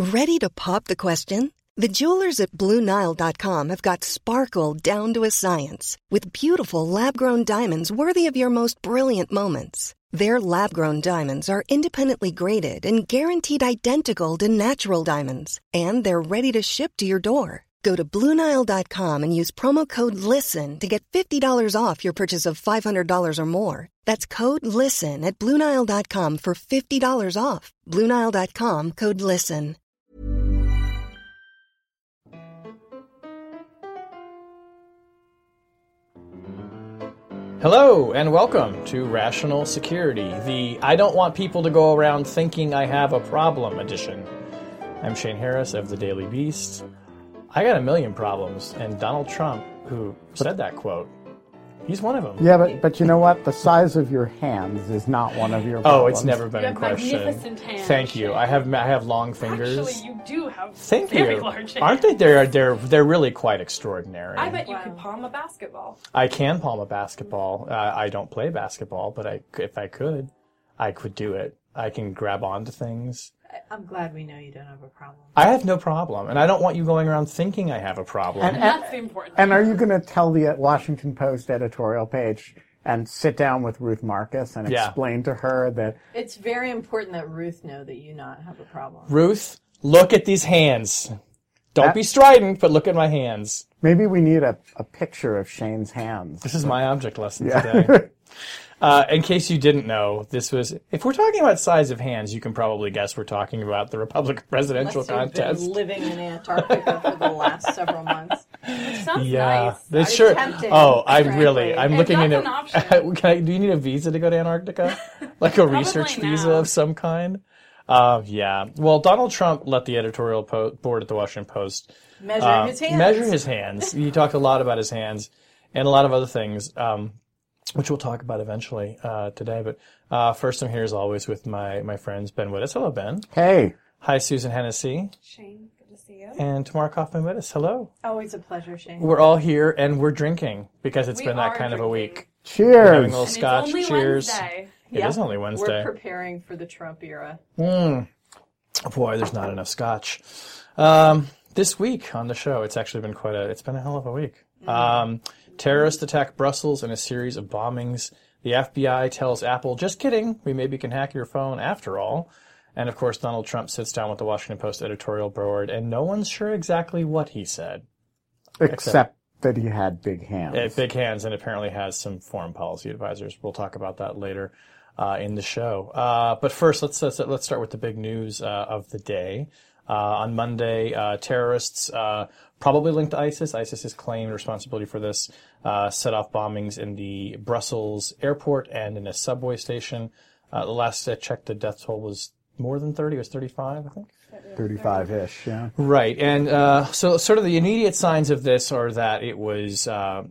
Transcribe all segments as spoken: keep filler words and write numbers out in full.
Ready to pop the question? The jewelers at Blue Nile dot com have got sparkle down to a science with beautiful lab-grown diamonds worthy of your most brilliant moments. Their lab-grown diamonds are independently graded and guaranteed identical to natural diamonds, and they're ready to ship to your door. Go to Blue Nile dot com and use promo code LISTEN to get fifty dollars off your purchase of five hundred dollars or more. That's code LISTEN at Blue Nile dot com for fifty dollars off. Blue Nile dot com, code LISTEN. Hello, and welcome to Rational Security, the I don't want people to go around thinking I have a problem edition. I'm Shane Harris of the Daily Beast. I got a million problems, and Donald Trump, who said that quote, he's one of them. Yeah, but but you know what? The size of your hands is not one of your problems. Oh, it's never been you in have question. Magnificent hands. Thank you. I have I have long fingers. Actually, you do have Thank very you. large hands. Aren't they? They're they're they're really quite extraordinary. I bet you Wow. could palm a basketball. I can palm a basketball. Uh, I don't play basketball, but I, if I could, I could do it. I can grab onto things. I'm glad we know you don't have a problem. I have no problem, and I don't want you going around thinking I have a problem. And, And and, that's the important and thing. are you going to tell the Washington Post editorial page and sit down with Ruth Marcus and Yeah. explain to her that It's very important that Ruth know that you not have a problem. Ruth, look at these hands. Don't That- be strident, but look at my hands. maybe we need a, a picture of Shane's hands? This is my object lesson Yeah. today. Uh, in case you didn't know, this was, if we're talking about size of hands, you can probably guess we're talking about the Republican presidential Unless you've contest. been living in Antarctica for the last several months. Sounds Yeah, nice. that's It's sure. tempting, Oh, I'm frankly. really, I'm If looking that's into. an option. Can I, do you need a visa to go to Antarctica? Like a research Probably visa now. of some kind? Uh, yeah. Well, Donald Trump let the editorial po- board at the Washington Post Measure uh, his hands. measure his hands. He talked a lot about his hands and a lot of other things, um, which we'll talk about eventually uh, today. But uh, first, I'm here as always with my my friends Ben Wittes. Hello, Ben. Hey, Hi, Susan Hennessy. Shane, good to see you. And Tamara Kaufman-Wittes. Hello. Always a pleasure, Shane. We're all here, and we're drinking because it's We been that are kind of a drinking. week. cheers. Having a little And scotch. it's only Cheers. Wednesday. It is Yep. only Wednesday. We're preparing for the Trump era. Mm. Boy, there's not enough scotch. Um, this week on the show, it's actually been quite a, it's been a hell of a week. Um, terrorists attack Brussels in a series of bombings. The F B I tells Apple, just kidding, we maybe can hack your phone after all. And of course, Donald Trump sits down with the Washington Post editorial board, and no one's sure exactly what he said. Except that he had big hands. Uh, big hands, and apparently has some foreign policy advisors. We'll talk about that later uh, in the show. Uh, but first, let's, let's let's start with the big news uh, of the day. Uh, on Monday, uh, terrorists, uh, probably linked to ISIS. ISIS has claimed responsibility for this. Uh, set off bombings in the Brussels airport and in a subway station. Uh, the last I checked, the death toll was more than thirty. It was thirty-five, I think. thirty-five-ish, yeah. Right, and uh, so sort of the immediate signs of this are that it was, uh,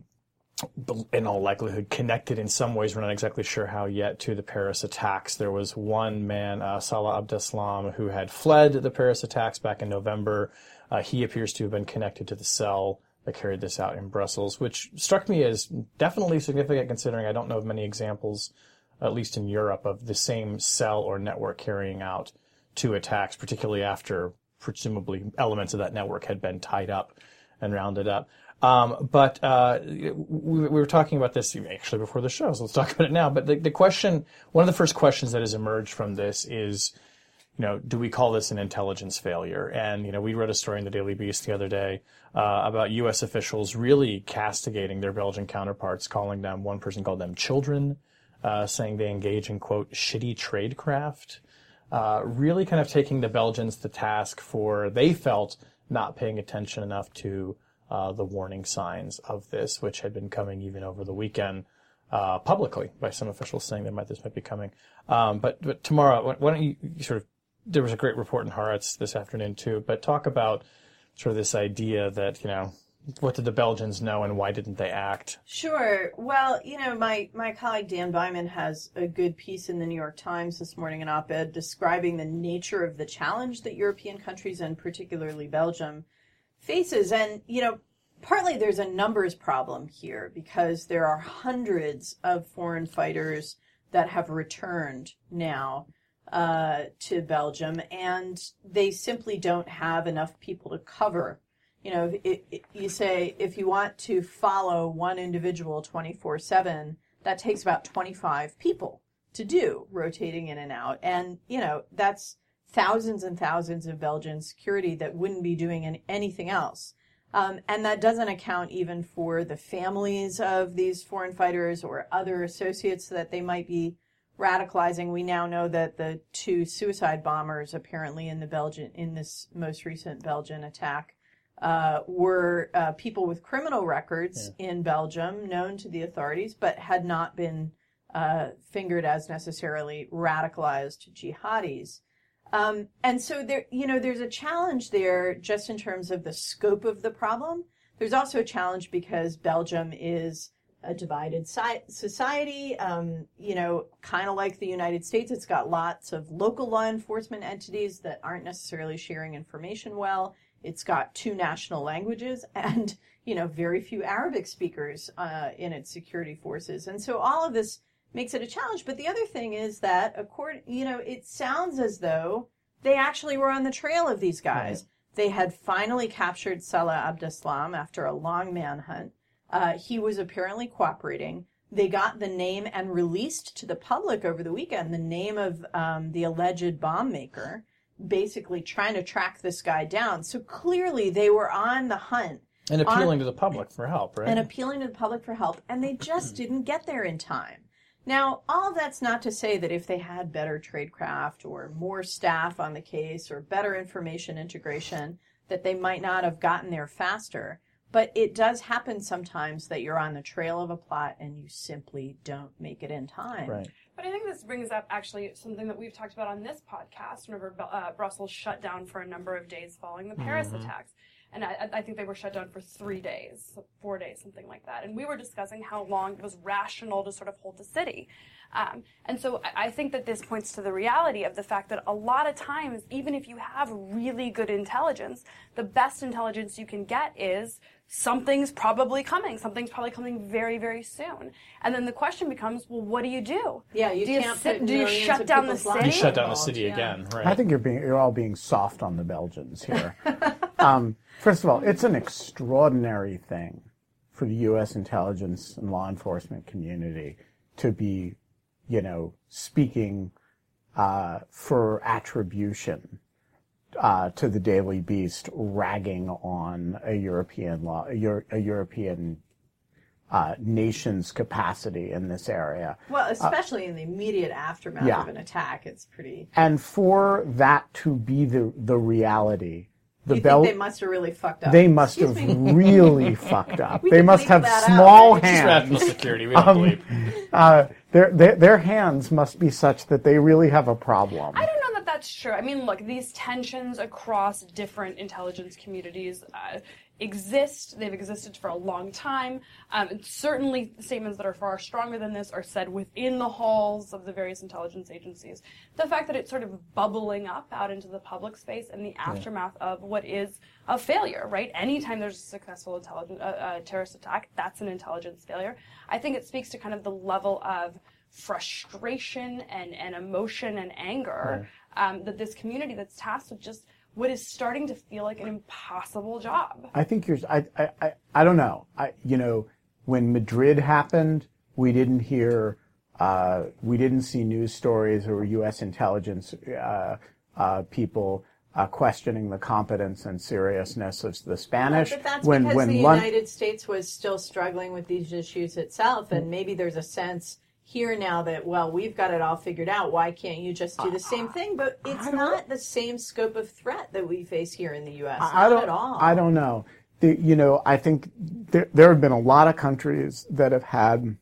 in all likelihood, connected in some ways. We're not exactly sure how yet to the Paris attacks. There was one man, uh, Salah Abdeslam, who had fled the Paris attacks back in November. Uh, he appears to have been connected to the cell that carried this out in Brussels, which struck me as definitely significant considering I don't know of many examples, at least in Europe, of the same cell or network carrying out two attacks, particularly after presumably elements of that network had been tied up and rounded up. Um, but uh, we, we were talking about this actually before the show, so let's talk about it now. But the, the question, one of the first questions that has emerged from this is, you know, do we call this an intelligence failure? And, you know, we wrote a story in the Daily Beast the other day uh, about U S officials really castigating their Belgian counterparts, calling them, one person called them children, uh, saying they engage in, quote, shitty tradecraft. Uh, really kind of taking the Belgians to task for, they felt, not paying attention enough to uh, the warning signs of this, which had been coming even over the weekend uh, publicly by some officials saying that might, this might be coming. Um, but, but tomorrow, why don't you, you sort of, there was a great report in Haaretz this afternoon too, but talk about sort of this idea that, you know, what did the Belgians know and why didn't they act? Sure. Well, you know, my, my colleague Dan Byman has a good piece in the New York Times this morning, an op-ed describing the nature of the challenge that European countries, and particularly Belgium, faces. And, you know, partly there's a numbers problem here because there are hundreds of foreign fighters that have returned now uh, to Belgium, and they simply don't have enough people to cover. You know, it, it, you say if you want to follow one individual twenty-four seven, that takes about twenty-five people to do, rotating in and out. And, you know, that's thousands and thousands of Belgian security that wouldn't be doing any, anything else. Um, and that doesn't account even for the families of these foreign fighters or other associates that they might be radicalizing. We now know that the two suicide bombers apparently in the Belgian, in this most recent Belgian attack, uh, were uh, people with criminal records yeah. in Belgium, known to the authorities, but had not been uh, fingered as necessarily radicalized jihadis. Um, and so there, you know, there's a challenge there just in terms of the scope of the problem. There's also a challenge because Belgium is a divided society, um, you know, kind of like the United States. It's got lots of local law enforcement entities that aren't necessarily sharing information well. It's got two national languages and, you know, very few Arabic speakers uh, in its security forces. And so all of this makes it a challenge. But the other thing is that, according, you know, it sounds as though they actually were on the trail of these guys. Right. They had finally captured Salah Abdeslam after a long manhunt. Uh, he was apparently cooperating. They got the name and released to the public over the weekend the name of um, the alleged bomb maker, basically trying to track this guy down. So clearly they were on the hunt. And appealing on, to the public for help, right? And appealing to the public for help. And they just didn't get there in time. Now, all of that's not to say that if they had better tradecraft or more staff on the case or better information integration, that they might not have gotten there faster. But it does happen sometimes that you're on the trail of a plot and you simply don't make it in time. Right. But I think this brings up actually something that we've talked about on this podcast whenever uh, Brussels shut down for a number of days following the Paris mm-hmm. attacks. And I, I think they were shut down for three days, four days, something like that. And we were discussing how long it was rational to sort of hold the city. Um, and so I, I think that this points to the reality of the fact that a lot of times, even if you have really good intelligence, the best intelligence you can get is something's probably coming. Something's probably coming very, very soon. And then the question becomes, well, what do you do? Yeah, you do you can't sit, put do you shut down the city? You shut down the city yeah. again, right? I think you're being you're all being soft on the Belgians here. um, first of all, it's an extraordinary thing for the U S intelligence and law enforcement community to be, you know, speaking uh, for attribution Uh, to the Daily Beast, ragging on a European law, a, Euro- a European uh, nation's capacity in this area. Well, especially uh, in the immediate aftermath yeah. of an attack, it's pretty. And for that to be the the reality, the you Bel- think they must have really fucked up. They must Excuse have me. really fucked up. We They must have small out, right? hands. Just security. We don't um, believe. Uh, their, their their hands must be such that they really have a problem. I don't know that that's true. I mean, look, these tensions across different intelligence communities uh, exist. They've existed for a long time. Um, and certainly statements that are far stronger than this are said within the halls of the various intelligence agencies. The fact that it's sort of bubbling up out into the public space in the aftermath yeah. of what is a failure, right? Anytime there's a successful intelligence, uh, uh, terrorist attack, that's an intelligence failure. I think it speaks to kind of the level of frustration and, and emotion and anger right. um, that this community that's tasked with just what is starting to feel like an impossible job. I think you're, I, I, I, I don't know. I, you know, when Madrid happened, we didn't hear, uh, we didn't see news stories or U S intelligence, uh, uh, people, uh, questioning the competence and seriousness of the Spanish. Yeah, but that's when, because when the Lon- United States was still struggling with these issues itself, and maybe there's a sense here now that, well, we've got it all figured out. Why can't you just do the same thing? But it's not the same scope of threat that we face here in the U S. I Not don't, at all. I don't know. The, you know, I think there, there have been a lot of countries that have had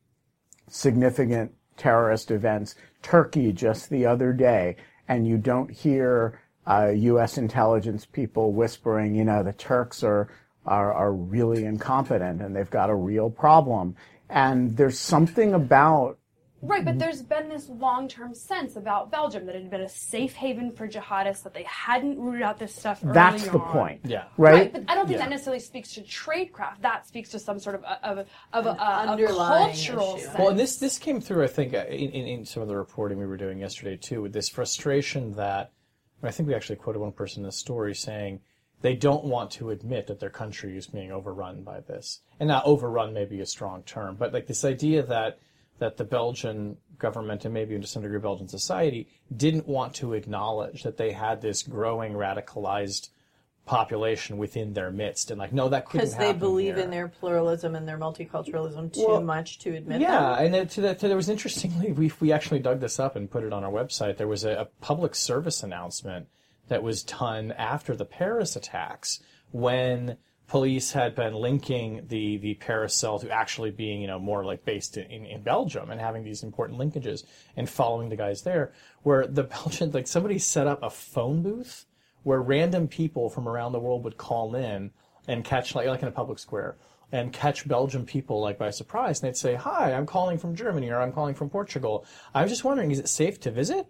significant terrorist events. Turkey just the other day, and you don't hear uh, U S intelligence people whispering, you know, the Turks are, are are really incompetent and they've got a real problem. And there's something about Right, but there's been this long-term sense about Belgium that it had been a safe haven for jihadists, that they hadn't rooted out this stuff early That's the on. point. Yeah. Right? Right, but I don't think Yeah. that necessarily speaks to tradecraft. That speaks to some sort of a, of a, of a, An a, a underlying cultural issue. sense. Well, and this this came through, I think, uh, in, in, in some of the reporting we were doing yesterday, too, with this frustration that, I think we actually quoted one person in the story saying they don't want to admit that their country is being overrun by this. And not overrun may be a strong term, but like this idea that that the Belgian government, and maybe to some degree Belgian society, didn't want to acknowledge that they had this growing radicalized population within their midst. And like, no, that couldn't Because happen they believe here. in their pluralism and their multiculturalism too Well, much to admit Yeah, them. and it, to that, to, there was interestingly, we we actually dug this up and put it on our website. There was a, a public service announcement that was done after the Paris attacks when police had been linking the, the Paris cell to actually being, you know, more like based in, in, in Belgium and having these important linkages and following the guys there, where the Belgian, like somebody set up a phone booth where random people from around the world would call in and catch, like, like in a public square, and catch Belgian people like by surprise. And they'd say, hi, I'm calling from Germany or I'm calling from Portugal. I was just wondering, is it safe to visit?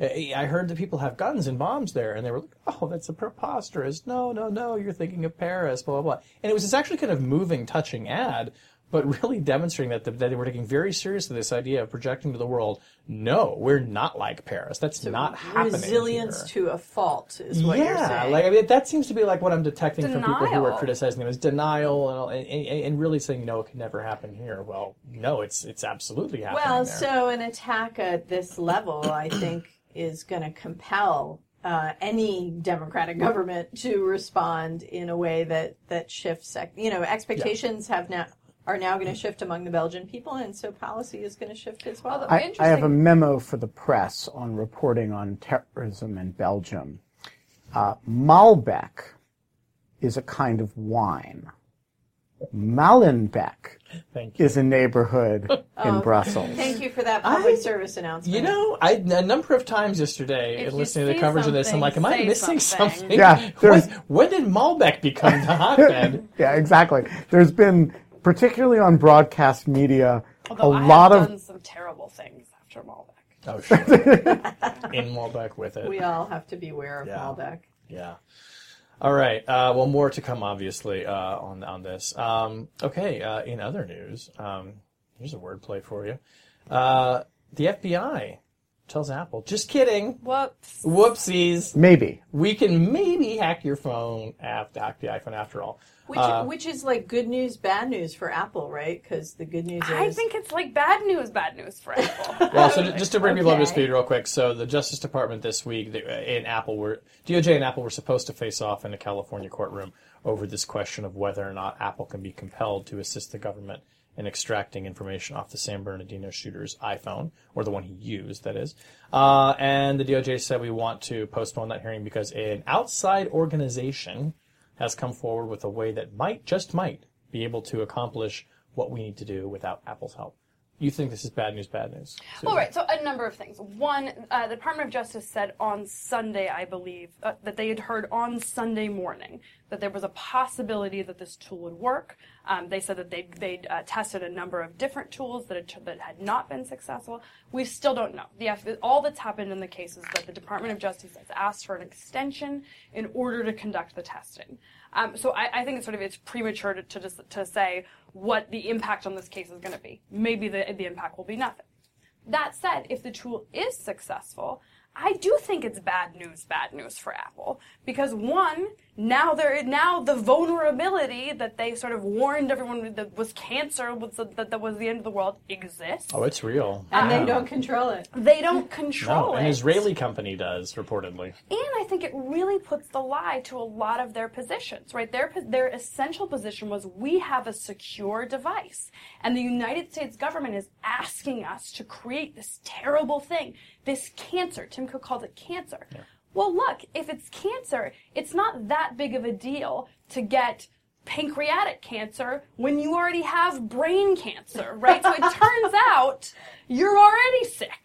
I heard that people have guns and bombs there, and they were like, oh, that's a preposterous. No, no, no, you're thinking of Paris, blah, blah, blah. And it was this actually kind of moving, touching ad, but really demonstrating that, the, that they were taking very seriously this idea of projecting to the world, no, we're not like Paris. That's not happening Resilience here. to a fault is what yeah, you're saying. like I mean, that seems to be like what I'm detecting from people who are Denial. criticizing them is denial and, all- and, and, and really saying, no, it can never happen here. Well, no, it's it's absolutely happening Well, there. so an attack at this level, I think, is going to compel uh, any democratic government to respond in a way that that shifts. You know, expectations have now are now going to shift among the Belgian people, and so policy is going to shift as well. Well, I, I have a Interesting. memo for the press on reporting on terrorism in Belgium. Uh, Malbec is a kind of wine. Malenbeek Thank you. is a neighborhood in Brussels. Thank you for that public I- service announcement. You know, I, a number of times yesterday, If in you listening to the see coverage of this, I'm something, like, am I say missing something. something? Yeah, when, there's- when did Malbec become the hotbed? Yeah, exactly. There's been, particularly on broadcast media, Although a I lot have of done some terrible things after Malbec. Oh, sure. In Malbec with it. we all have to beware of Yeah. Malbec. Yeah. All right. Uh, well, more to come, obviously, uh, on on this. Um, okay. Uh, in other news, um, here's a wordplay for you. Uh, the F B I tells Apple, just kidding. Whoops. Whoopsies. maybe. We can maybe hack your phone, app, hack the iPhone after all. Which, Uh, which is like good news, bad news for Apple, right? Because the good news is I think it's like bad news, bad news for Apple. Well, so ju- just to bring people up to Okay. speed real quick, so the Justice Department this week they- and Apple were, D O J and Apple were supposed to face off in a California courtroom over this question of whether or not Apple can be compelled to assist the government in extracting information off the San Bernardino shooter's iPhone, or the one he used, that is. Uh, and the D O J said we want to postpone that hearing because an outside organization has come forward with a way that might, just might, be able to accomplish what we need to do without Apple's help. You think this is bad news, bad news? Well, right. So a number of things. One, uh, the Department of Justice said on Sunday, I believe, uh, that they had heard on Sunday morning that there was a possibility that this tool would work. Um, they said that they they uh, tested a number of different tools that had, that had not been successful. We still don't know. The F- all that's happened in the case is that the Department of Justice has asked for an extension in order to conduct the testing. Um, so I, I think it's sort of it's premature to to, just, to say what the impact on this case is going to be. Maybe the the impact will be nothing. That said, if the tool is successful, I do think it's bad news, bad news for Apple. Because one, now there, now the vulnerability that they sort of warned everyone that was cancer, was that, that was the end of the world, exists. Oh, it's real. and Yeah. they don't control it. They don't control No, it. an Israeli company does, reportedly. And I think it really puts the lie to a lot of their positions, right? Their their essential position was we have a secure device, and the United States government is asking us to create this terrible thing, this cancer. Tim Cook called it cancer. Yeah. Well, look, if it's cancer, it's not that big of a deal to get pancreatic cancer when you already have brain cancer, right? So it turns out you're already sick.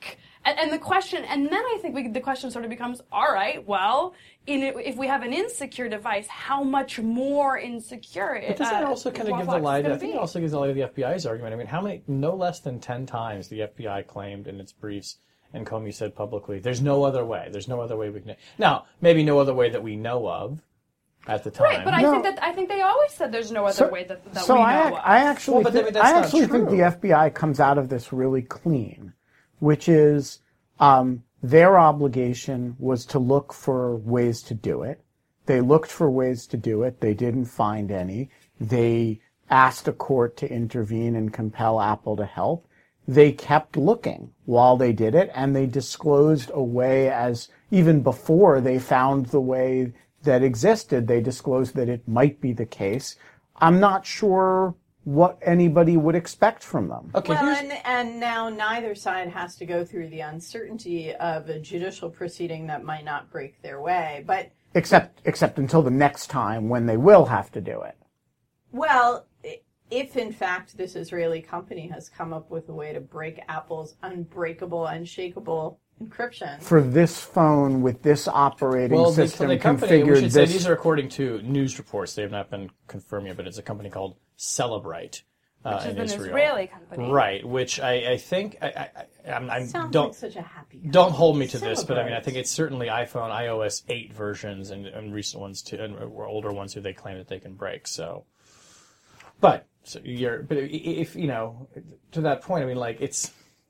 And, and the question, and then I think we, the question sort of becomes, all right, well, in, if we have an insecure device, how much more insecure it But does that uh, also kind of give the lie to, I think it also gives the lie to the F B I's argument. I mean, how many, no less than ten times the F B I claimed in its briefs, and Comey said publicly, there's no other way. There's no other way we can. Now, maybe no other way that we know of at the time. Right, but I No. think that I think they always said there's no other So- way that, that so we know I, of. I actually, Well, but thi- I mean, that's I not actually think true. the F B I comes out of this really clean, which is um, their obligation was to look for ways to do it. They looked for ways to do it. They didn't find any. They asked a court to intervene and compel Apple to help. They kept looking while they did it, and they disclosed a way as even before they found the way that existed, they disclosed that it might be the case. I'm not sure what anybody would expect from them. Okay, Well, here's, and, and now neither side has to go through the uncertainty of a judicial proceeding that might not break their way. But, Except, except until the next time when they will have to do it. well, i- if in fact this Israeli company has come up with a way to break Apple's unbreakable, unshakable encryption. For this phone with this operating well, the, system the company, we configured should say this. these are according to news reports. They have not been confirmed yet, but it's a company called Celebrite. Uh, Which is in an Israel. Israeli company. Right, which I, I think, I, I, I'm, I'm, Sounds don't, like such a happy. Don't hold me to this, but I mean, I Celebrate. think it's certainly iPhone, iOS eight versions and, and recent ones too, and older ones who they claim that they can break. So, but so you're, but if you know, to that point, I mean, like it's,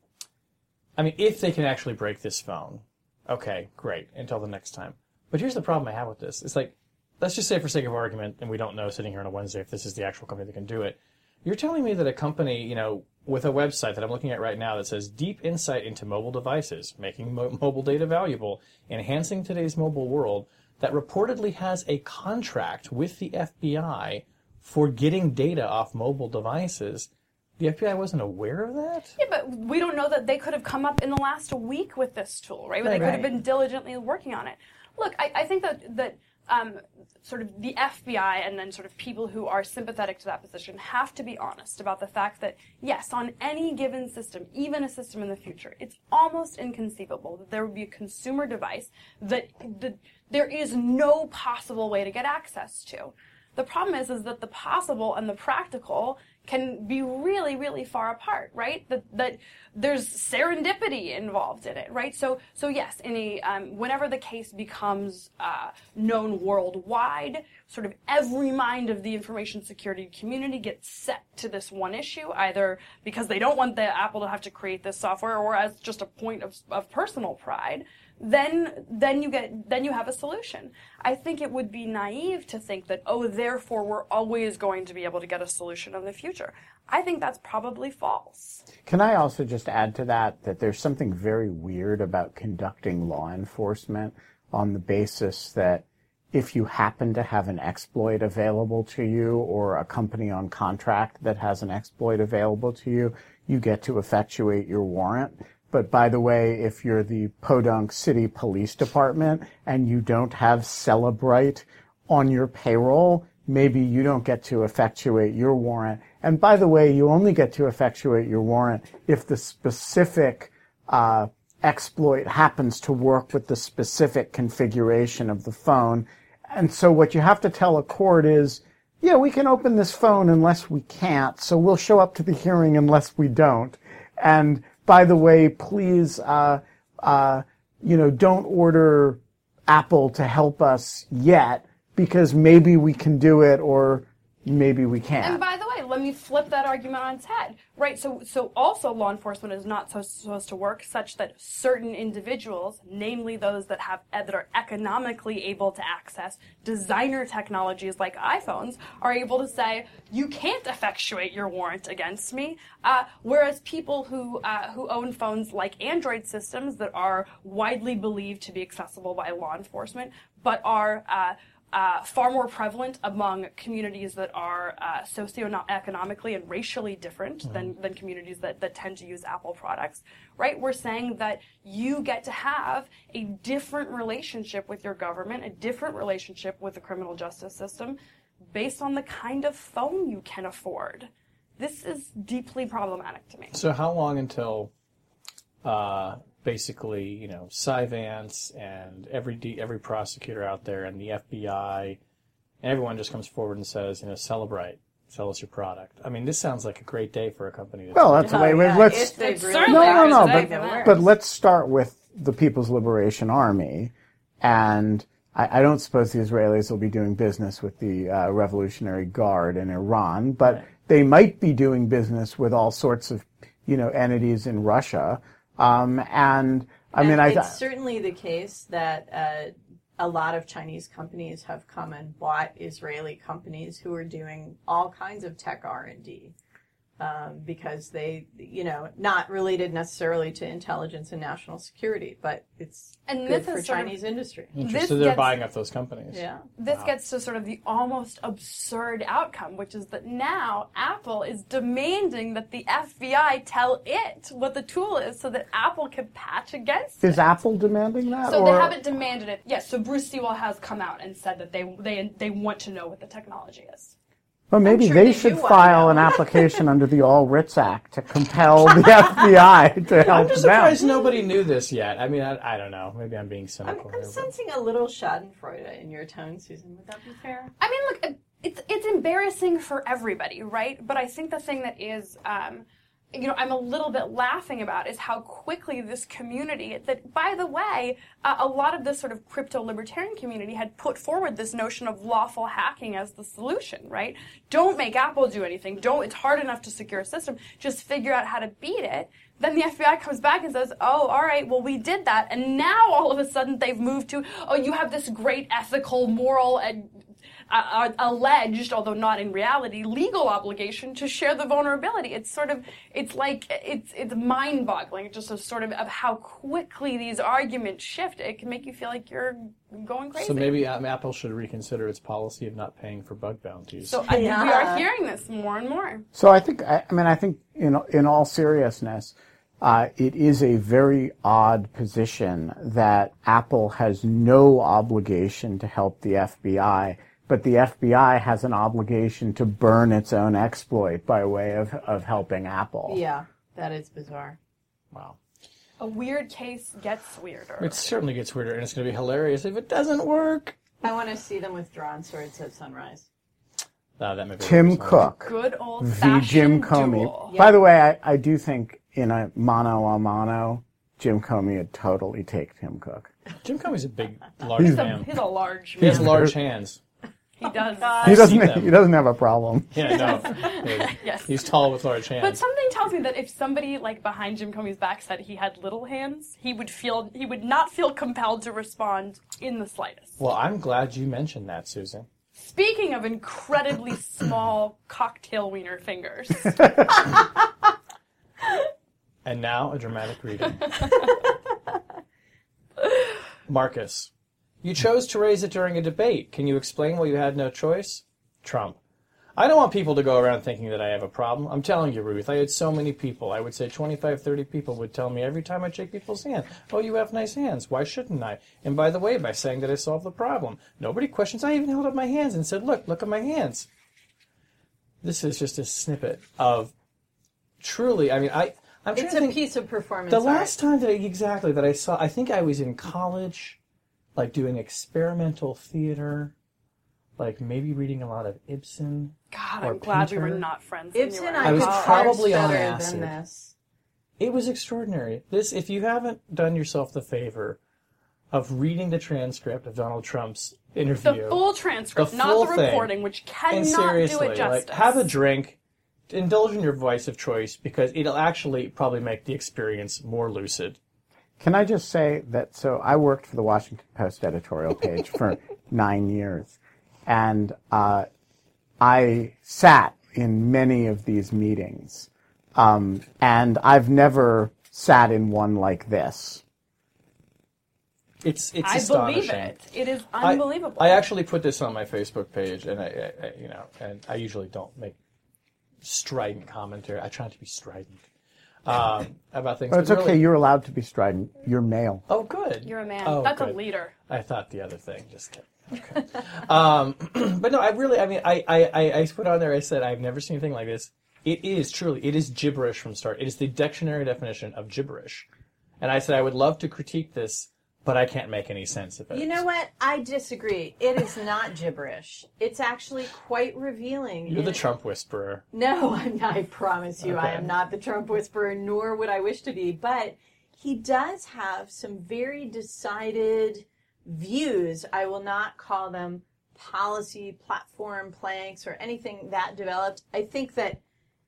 I mean, if they can actually break this phone, okay, great. Until the next time. But here's the problem I have with this: it's like, let's just say for sake of argument, and we don't know sitting here on a Wednesday if this is the actual company that can do it. You're telling me that a company, you know, with a website that I'm looking at right now that says deep insight into mobile devices, making mo- mobile data valuable, enhancing today's mobile world, that reportedly has a contract with the F B I for getting data off mobile devices. The F B I wasn't aware of that? Yeah, but we don't know that they could have come up in the last week with this tool, right? Where they Right. could have been diligently working on it. Look, I, I think that that um, sort of the F B I and then sort of people who are sympathetic to that position have to be honest about the fact that, yes, on any given system, even a system in the future, it's almost inconceivable that there would be a consumer device that, that there is no possible way to get access to. The problem is, is that the possible and the practical can be really, really far apart, right? That that there's serendipity involved in it, right? So, so yes, in a um, whenever the case becomes uh, known worldwide, sort of every mind of the information security community gets set to this one issue, either because they don't want the Apple to have to create this software, or as just a point of, of personal pride. Then, then you get, then you have a solution. I think it would be naive to think that, oh, therefore we're always going to be able to get a solution in the future. I think that's probably false. Can I also just add to that that there's something very weird about conducting law enforcement on the basis that if you happen to have an exploit available to you or a company on contract that has an exploit available to you, you get to effectuate your warrant. But by the way, if you're the Podunk City Police Department and you don't have Celebrite on your payroll, maybe you don't get to effectuate your warrant. And by the way, you only get to effectuate your warrant if the specific uh, exploit happens to work with the specific configuration of the phone. And so what you have to tell a court is, yeah, we can open this phone unless we can't, so we'll show up to the hearing unless we don't. And by the way, please, uh, uh, you know, don't order Apple to help us yet, because maybe we can do it or maybe we can't. And by the way, let me flip that argument on its head, right? So, so also law enforcement is not so, supposed to work such that certain individuals, namely those that have that are economically able to access designer technologies like iPhones, are able to say, you can't effectuate your warrant against me. Uh, whereas people who uh, who own phones like Android systems that are widely believed to be accessible by law enforcement, but are uh, Uh, far more prevalent among communities that are uh, socioeconomically and racially different mm-hmm. than, than communities that, that tend to use Apple products, right? We're saying that you get to have a different relationship with your government, a different relationship with the criminal justice system based on the kind of phone you can afford. This is deeply problematic to me. So how long until uh, basically, you know, Cyvance and every D, every prosecutor out there and the F B I, and everyone just comes forward and says, you know, celebrate, sell us your product. I mean, this sounds like a great day for a company. Well, that's the way. Oh, yeah, Let's. if they've It's really certainly No, no, no, Thursday but, for that. but let's start with the People's Liberation Army, and I, I don't suppose the Israelis will be doing business with the uh, Revolutionary Guard in Iran, but Right. they might be doing business with all sorts of, you know, entities in Russia, um, and I and mean, I it's certainly the case that uh, a lot of Chinese companies have come and bought Israeli companies who are doing all kinds of tech R and D. Um, because they, you know, not related necessarily to intelligence and national security, but it's And good this for is sort of- Chinese industry. Interesting. This So they're gets- buying up those companies. Yeah. This gets to sort of the almost absurd outcome, which is that now Apple is demanding that the F B I tell it what the tool is so that Apple can patch against it. is Apple demanding that? So or? they haven't demanded it. Yes, so Bruce Sewell has come out and said that they they they want to know what the technology is. Well, maybe sure they they should do wanna file know. an application under the All Writs Act to compel the F B I to help I'm just them. surprised nobody knew this yet. I mean, I, I don't know. Maybe I'm being I'm, cynical I'm here. but- sensing a little Schadenfreude in your tone, Susan. Would that be fair? I mean, look, it's it's embarrassing for everybody, right? But I think the thing that is, um, you know, I'm a little bit laughing about is how quickly this community, that, by the way, uh, a lot of this sort of crypto-libertarian community had put forward this notion of lawful hacking as the solution, right? Don't make Apple do anything. Don't, it's hard enough to secure a system. Just figure out how to beat it. Then the F B I comes back and says, oh, all right, well, we did that. And now all of a sudden they've moved to, oh, you have this great ethical, moral, and uh, alleged, although not in reality, legal obligation to share the vulnerability. It's sort of, it's like, it's it's mind-boggling, just a sort of, of how quickly these arguments shift. It can make you feel like you're going crazy. So maybe um, Apple should reconsider its policy of not paying for bug bounties. So I, Yeah. we are hearing this more and more. So I think, I, I mean, I think in in all seriousness, uh, it is a very odd position that Apple has no obligation to help the F B I, but the F B I has an obligation to burn its own exploit by way of, of helping Apple. Yeah, that is bizarre. Wow. A weird case gets weirder. It certainly gets weirder, and it's going to be hilarious if it doesn't work. I want to see them with drawn swords at sunrise. Uh, that may be Tim what it was. Cook Good old v. Jim Comey. duel. By the way, I, I do think in a mano a mano, Jim Comey would totally take Tim Cook. Jim Comey's a big, large He's a, man. he's a large He has man. large hands. He does. He I've doesn't. seen them. He doesn't have a problem. Yeah, no. Yes. He's tall with large hands. But something tells me that if somebody like behind Jim Comey's back said he had little hands, he would feel he would not feel compelled to respond in the slightest. Well, I'm glad you mentioned that, Susan. Speaking of incredibly small cocktail wiener fingers, And now a dramatic reading. Marcus, you chose to raise it during a debate. Can you explain why you had no choice? Trump. I don't want people to go around thinking that I have a problem. I'm telling you, Ruth, I had so many people. I would say twenty-five, thirty people would tell me every time I shake people's hand, oh, you have nice hands. Why shouldn't I? And by the way, by saying that I solved the problem. Nobody questions. I even held up my hands and said, look, look at my hands. This is just a snippet of truly, I mean, I, I'm trying It's to a think. piece of performance The art. last time that I, exactly, that I saw, I think I was in college, like doing experimental theater, like maybe reading a lot of Ibsen. God, Or I'm glad we Pinter. were not friends. when you Ibsen, were I, I was could probably parse on better acid. than this. It was extraordinary. This, if you haven't done yourself the favor of reading the transcript of Donald Trump's interview, The full transcript, The not full the thing. recording, which and cannot do seriously, it justice. like, have a drink, indulge in your voice of choice, because it'll actually probably make the experience more lucid. Can I just say that, so I worked for the Washington Post editorial page for nine years, and uh, I sat in many of these meetings, um, and I've never sat in one like this. It's it's I astonishing. believe it. It is I- unbelievable. I, actually put this on my Facebook page, and I, I, I, you know, and I usually don't make strident commentary. I try not to be strident um, about things. Oh, it's but okay. really- You're allowed to be strident. You're male. Oh, good. You're a man. Oh, That's good. a leader. I thought the other thing. Just kidding. Okay. um, but no, I really, I mean, I, I, I, I put on there, I said, I've never seen anything like this. It is truly, it is gibberish from start. It is the dictionary definition of gibberish. And I said, I would love to critique this, but I can't make any sense of it. You know what? I disagree. It is not gibberish. It's actually quite revealing. You're the it. Trump whisperer. No, I'm not, I promise you, Okay. I am not the Trump whisperer, nor would I wish to be. But he does have some very decided views. I will not call them policy, platform, planks, or anything that developed. I think that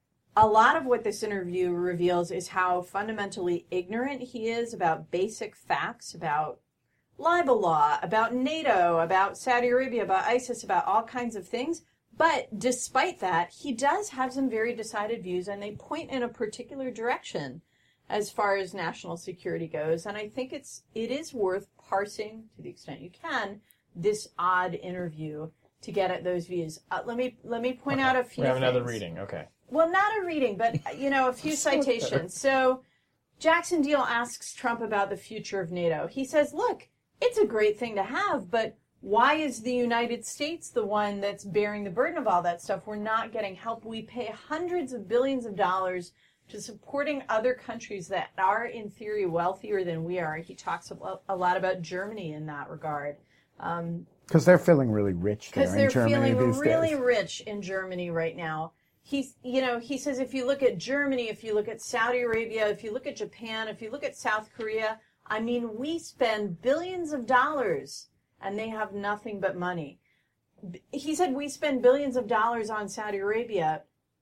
a lot of what this interview reveals is how fundamentally ignorant he is about basic facts, about libel law, about NATO, about Saudi Arabia, about ISIS, about all kinds of things. But despite that, he does have some very decided views, and they point in a particular direction as far as national security goes. And I think it's it is worth parsing, to the extent you can, this odd interview to get at those views. Uh, let me let me point Okay. out a few We have things. another reading. Okay. Well, not a reading, but, you know, a few citations. So Jackson Deal asks Trump about the future of NATO. He says, look, it's a great thing to have, but why is the United States the one that's bearing the burden of all that stuff? We're not getting help. We pay hundreds of billions of dollars to supporting other countries that are, in theory, wealthier than we are. He talks a lot about Germany in that regard. Um, Because they're feeling really rich there Because in they're Germany feeling these really days. rich in Germany right now. He's, you know, he says if you look at Germany, if you look at Saudi Arabia, if you look at Japan, if you look at South Korea, I mean, we spend billions of dollars and they have nothing but money. He said we spend billions of dollars on Saudi Arabia,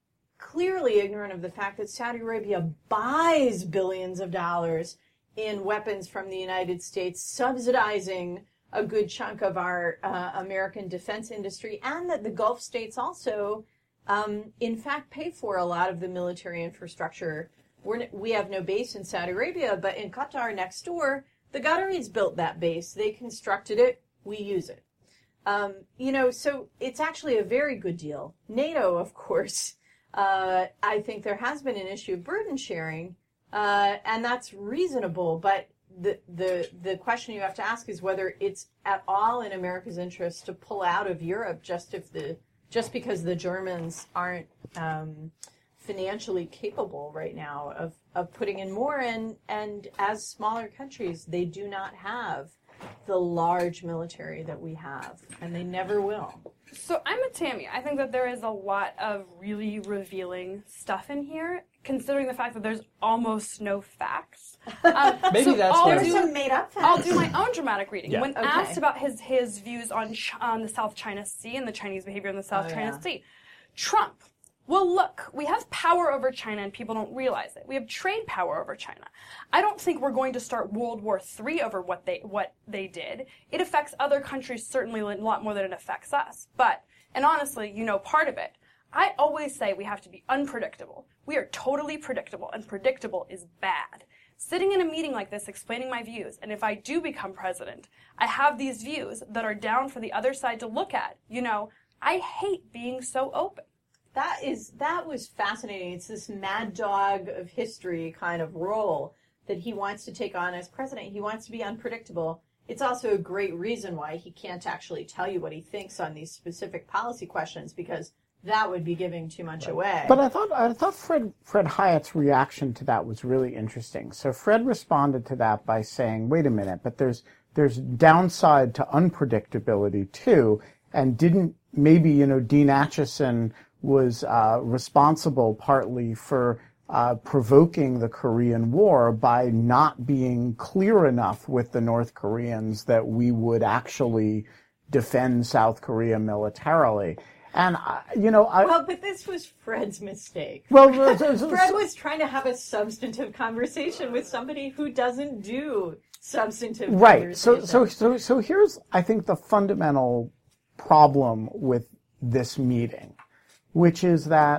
clearly ignorant of the fact that Saudi Arabia buys billions of dollars in weapons from the United States, subsidizing a good chunk of our uh, American defense industry, and that the Gulf states also, um, in fact, pay for a lot of the military infrastructure. We're, we have no base in Saudi Arabia, but in Qatar next door, the Qataris built that base. They constructed it. We use it. Um, you know, so it's actually a very good deal. NATO, of course, uh, I think there has been an issue of burden sharing, uh, and that's reasonable, but the, the, the question you have to ask is whether it's at all in America's interest to pull out of Europe just if the, just because the Germans aren't, um, financially capable right now of, of putting in more, and, and as smaller countries, they do not have the large military that we have, and they never will. So I'm with Tammy. I think that there is a lot of really revealing stuff in here, considering the fact that there's almost no facts. Um, Maybe so that's I'll where- There's do, some made-up facts. I'll do my own dramatic reading. Yeah. When Okay. asked about his, his views on, Ch- on the South China Sea and the Chinese behavior in the South Oh, China yeah. Sea, Trump, well, look, we have power over China and people don't realize it. We have trade power over China. I don't think we're going to start World War Three over what they what they did. It affects other countries certainly a lot more than it affects us. But, and honestly, you know, part of it, I always say we have to be unpredictable. We are totally predictable, and predictable is bad. Sitting in a meeting like this explaining my views, and if I do become president, I have these views that are down for the other side to look at. You know, I hate being so open. That is that was fascinating. It's this mad dog of history kind of role that he wants to take on as president. He wants to be unpredictable. It's also a great reason why he can't actually tell you what he thinks on these specific policy questions, because that would be giving too much away. But I thought I thought Fred Fred Hyatt's reaction to that was really interesting. So Fred responded to that by saying, "Wait a minute, but there's there's downside to unpredictability too," and didn't maybe you know Dean Acheson was uh, responsible partly for uh, provoking the Korean War by not being clear enough with the North Koreans that we would actually defend South Korea militarily. And, uh, you know, I... well, but this was Fred's mistake. Well, so, so, Fred was trying to have a substantive conversation with somebody who doesn't do substantive right. So, conversation. so, so, so here's, I think, the fundamental problem with this meeting, which is that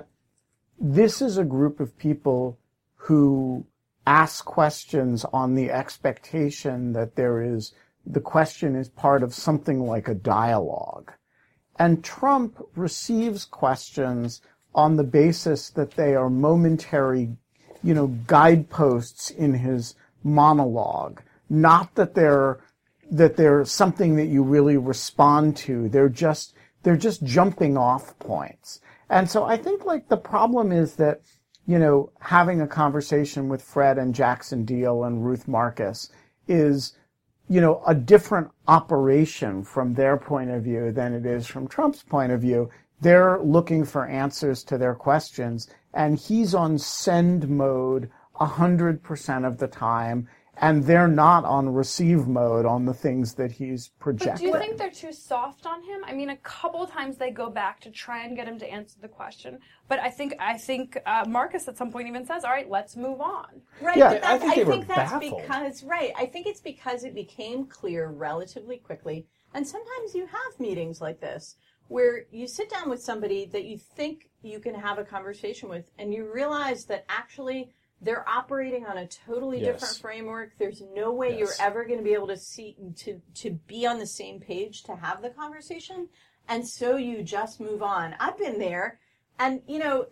this is a group of people who ask questions on the expectation that there is, the question is part of something like a dialogue. And Trump receives questions on the basis that they are momentary, you know, guideposts in his monologue, not that they're, that they're something that you really respond to. They're just, they're just jumping off points. And so I think, like, the problem is that you know, having a conversation with Fred and Jackson Deal and Ruth Marcus is, you know, a different operation from their point of view than it is from Trump's point of view. They're looking for answers to their questions, and he's on send mode one hundred percent of the time, and they're not on receive mode on the things that he's projecting. But do you think they're too soft on him? I mean, a couple of times they go back to try and get him to answer the question, but I think I think uh, Marcus at some point even says, "All right, let's move on." Right, Yeah, but that's, I think they I were think that's baffled. because right. I think it's because it became clear relatively quickly, and sometimes you have meetings like this where you sit down with somebody that you think you can have a conversation with, and you realize that actually they're operating on a totally Yes. different framework. There's no way Yes. you're ever going to be able to see to to be on the same page to have the conversation, and so you just move on. I've been there, and you know.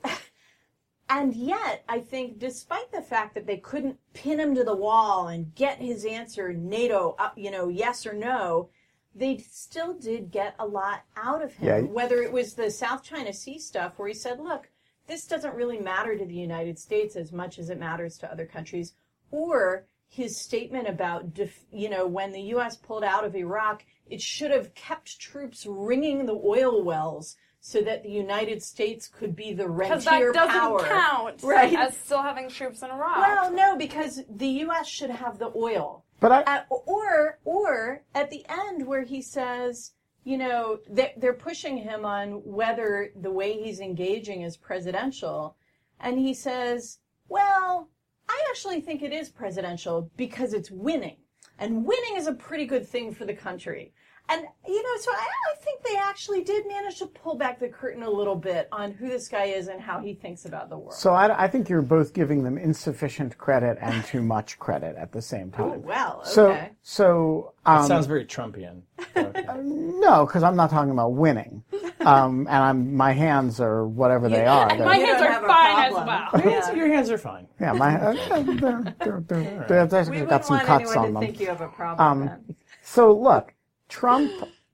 And yet, I think, despite the fact that they couldn't pin him to the wall and get his answer, NATO, uh, you know, yes or no, they still did get a lot out of him. Yeah. Whether it was the South China Sea stuff where he said, look, this doesn't really matter to the United States as much as it matters to other countries, or his statement about, def- you know, when the U S pulled out of Iraq, it should have kept troops ringing the oil wells so that the United States could be the Because rentier that doesn't power. count Right. as still having troops in Iraq. Well, no, because the U S should have the oil. But I, At, or, or at the end where he says, you know, they're, they're pushing him on whether the way he's engaging is presidential, and he says, well, I actually think it is presidential because it's winning, and winning is a pretty good thing for the country. And, you know, so I, I think they actually did manage to pull back the curtain a little bit on who this guy is and how he thinks about the world. so I, I think you're both giving them insufficient credit and too much credit at the same Oh, time. well, okay. So, so um, It sounds very Trumpian. Okay. no, because I'm not talking about winning, um, and I'm my hands are whatever they are. And They're- my You hands don't are have a fine as problem. well. Your hands, your hands are fine. yeah, my uh, they're, they're, they're, they're, they've we got wouldn't some want cuts anyone on to them. think you have a problem Um, then. So look, Trump.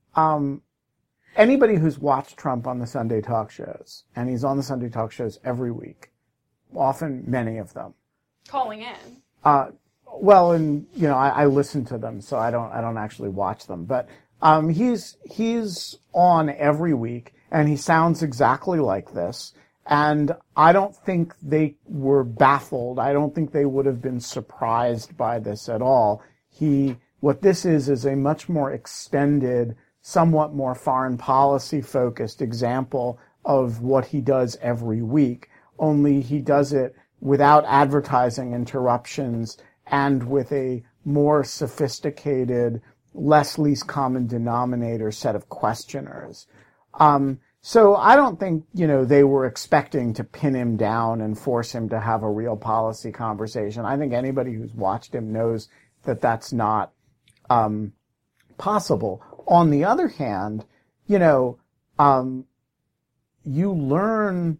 Um, anybody who's watched Trump on the Sunday talk shows, and he's on the Sunday talk shows every week, often many of them. Calling in. Uh, well, and you know, I, I listen to them, so I don't I don't actually watch them. But um, he's he's on every week, and he sounds exactly like this. And I don't think they were baffled. I don't think they would have been surprised by this at all. He what this is is a much more extended, somewhat more foreign policy focused example of what he does every week. Only he does it without advertising interruptions and with a more sophisticated, less least common denominator set of questioners. Um, so I don't think, you know, they were expecting to pin him down and force him to have a real policy conversation. I think anybody who's watched him knows that that's not um, possible. On the other hand, you know, um, you learn,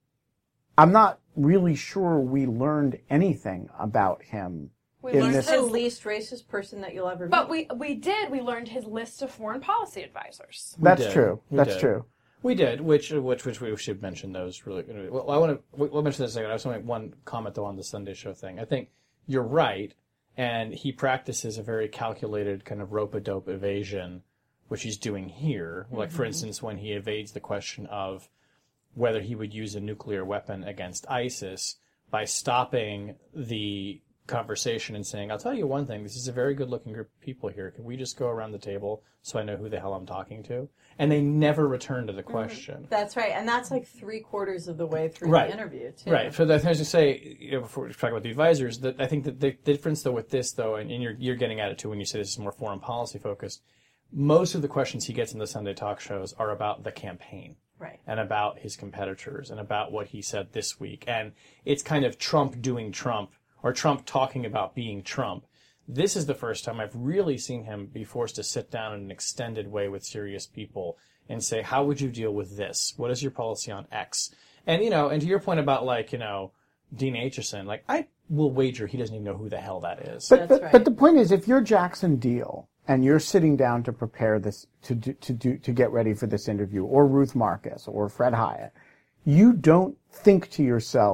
I'm not really sure we learned anything about him. We in learned this- He's the his, least racist person that you'll ever meet. but we we did. We learned his list of foreign policy advisors. That's did. true. We That's did. true. We did, which which which we should mention those really. Well, I want to we'll mention this in a second. I just want to make one comment though on the Sunday show thing. I think you're right, and he practices a very calculated kind of rope-a-dope evasion, which he's doing here. Like for instance, when he evades the question of whether he would use a nuclear weapon against ISIS by stopping the conversation and saying, I'll tell you one thing, this is a very good-looking group of people here. Can we just go around the table so I know who the hell I'm talking to? And they never return to the question. That's right, and that's like three quarters of the way through Right. the interview, too. Right. So that's as you say, you know, before we talk about the advisors, that I think that the, the difference though with this though, and, and you're you're getting at it too when you say this is more foreign policy focused, most of the questions he gets in the Sunday talk shows are about the campaign. Right. And about his competitors and about what he said this week. And it's kind of Trump doing Trump, or Trump talking about being Trump. This is the first time I've really seen him be forced to sit down in an extended way with serious people and say, how would you deal with this? What is your policy on X? And, you know, and to your point about, like, you know, Dean Acheson, like, I will wager he doesn't even know who the hell that is. But That's but, right. but the point is, if you're Jackson Deal and you're sitting down to prepare this to do, to do to get ready for this interview, or Ruth Marcus or Fred Hyatt, you don't think to yourself,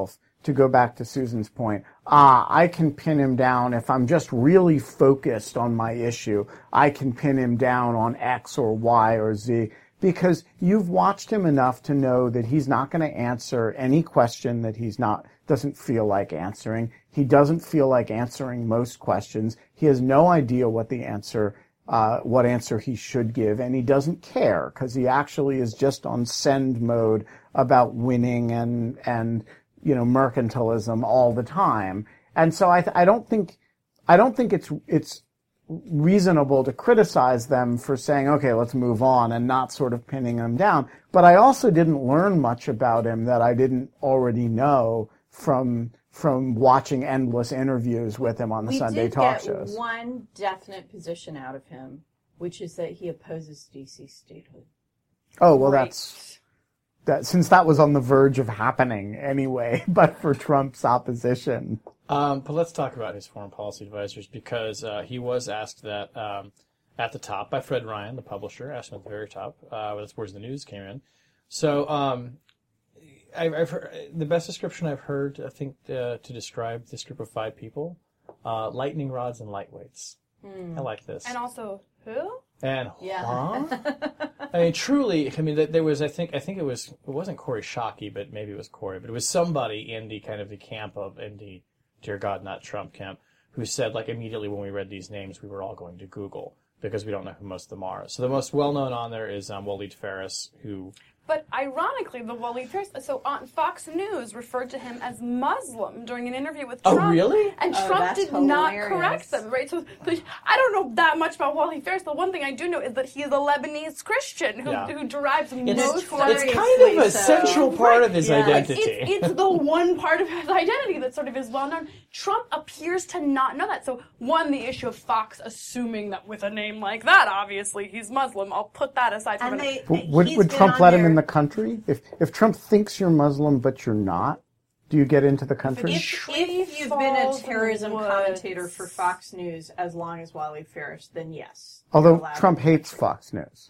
to go back to Susan's point, ah, I can pin him down if I'm just really focused on my issue. I can pin him down on X or Y or Z, because you've watched him enough to know that he's not going to answer any question that he's not doesn't feel like answering. He doesn't feel like answering most questions. He has no idea what the answer uh what answer he should give, and he doesn't care because he actually is just on send mode about winning and and you know mercantilism all the time. And so I th- I don't think I don't think it's it's reasonable to criticize them for saying, okay, let's move on, and not sort of pinning him down. But I also didn't learn much about him that I didn't already know from from watching endless interviews with him on the we Sunday did talk get shows. One definite position out of him, which is that he opposes D C statehood. Oh, well, Right. that's that since that was on the verge of happening anyway, but for Trump's opposition. Um, but let's talk about his foreign policy advisors, because uh, he was asked that um, at the top by Fred Ryan, the publisher, asked him at the very top. Uh, that's where the news came in. So um, I've, I've heard, the best description I've heard, I think, uh, to describe this group of five people, uh, lightning rods and lightweights. Mm. I like this. And also, who? And Yeah. huh? I mean, truly. I mean, there was. I think. I think it was. It wasn't Corey Shockey, but maybe it was Corey. But it was somebody in the kind of the camp of in the dear God, not Trump camp, who said, like, immediately when we read these names, we were all going to Google because we don't know who most of them are. So the most well known on there is um, Waleed Ferris, who. But ironically, the Waleed Ferris, so on Fox News referred to him as Muslim during an interview with Oh, Trump. really? And Oh, Trump that's did not hilarious. correct them, right? So the, I don't know that much about Waleed Ferris. The one thing I do know is that he is a Lebanese Christian who, Yeah. who derives It's, most it's from kind of a so. central part of his Yeah. identity. It's, it's the one part of his identity that sort of is well known. Trump appears to not know that. So, one, the issue of Fox assuming that with a name like that, obviously he's Muslim. I'll put that aside for a And minute. they, Would, he's would been Trump on let him there- in the country? If if Trump thinks you're Muslim but you're not, do you get into the country? If, if you've been a falls in terrorism the commentator woods. for Fox News as long as Waleed Ferris, then yes. you're Although allowed. Trump hates Fox News.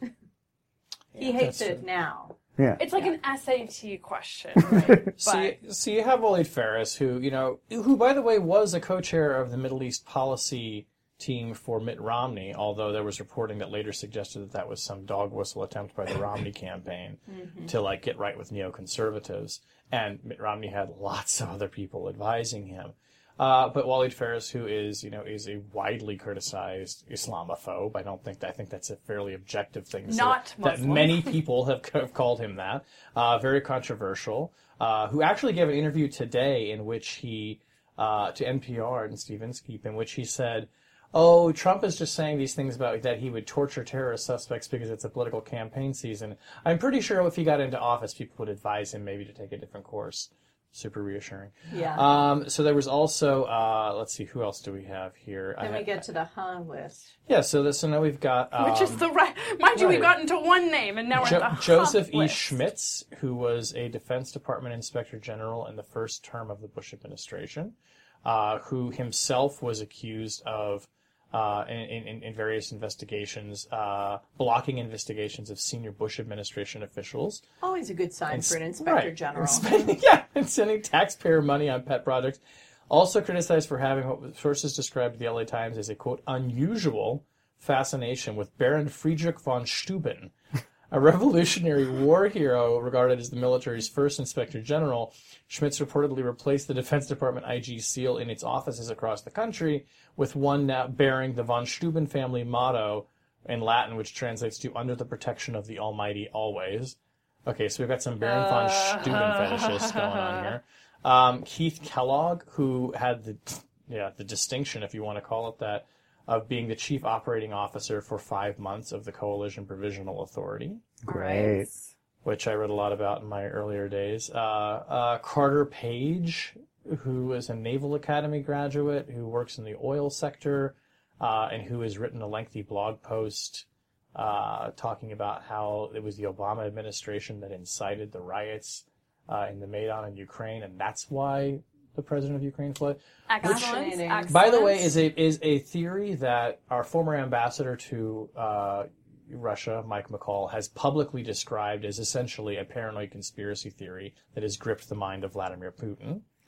He hates that's it now. Yeah. It's like an S A T question, right? So you, But so you have Waleed Ferris, who, you know, who, by the way, was a co-chair of the Middle East policy team for Mitt Romney, although there was reporting that later suggested that that was some dog whistle attempt by the Romney campaign Mm-hmm. to, like, get right with neoconservatives. And Mitt Romney had lots of other people advising him. Uh, but Waleed Ferris, who is, you know, is a widely criticized Islamophobe. I don't think that, I think that's a fairly objective thing to say. Not That Muslim. many people have, have called him that. Uh, very controversial. Uh, who actually gave an interview today in which he, uh, to N P R and Steve Inskeep, in which he said, oh, Trump is just saying these things about that he would torture terrorist suspects because it's a political campaign season. I'm pretty sure if he got into office, people would advise him maybe to take a different course. Super reassuring. Yeah. Um, so there was also, uh, let's see, who else do we have here? I then we had- get to the huh list. Yeah, so, this, so now we've got... Um, which is the right. Mind you, we've right. gotten to one name, and now we're Jo- at the Joseph Huff E. list. Schmitz, who was a Defense Department Inspector General in the first term of the Bush administration, uh, who himself was accused of, uh, in, in, in various investigations, uh, blocking investigations of senior Bush administration officials. Always a good sign And for an s- inspector right. general. And spending, yeah, and sending taxpayer money on pet projects. Also criticized for having what sources described to the L A Times as a, quote, unusual fascination with Baron Friedrich von Steuben, a Revolutionary War hero regarded as the military's first inspector general. Schmitz reportedly replaced the Defense Department I G seal in its offices across the country with one now bearing the von Steuben family motto in Latin, which translates to "under the protection of the Almighty always." Okay, so we've got some Baron von Steuben fetishists going on here. Um, Keith Kellogg, who had the yeah the distinction, if you want to call it that, of being the chief operating officer for five months of the Coalition Provisional Authority, Great. which I read a lot about in my earlier days. Uh, uh, Carter Page, who is a Naval Academy graduate who works in the oil sector, uh, and who has written a lengthy blog post uh, talking about how it was the Obama administration that incited the riots uh, in the Maidan in Ukraine, and that's why the president of Ukraine fled. Excellent. Fascinating. Excellent. By the way, is a is a theory that our former ambassador to uh, Russia, Mike McCall, has publicly described as essentially a paranoid conspiracy theory that has gripped the mind of Vladimir Putin.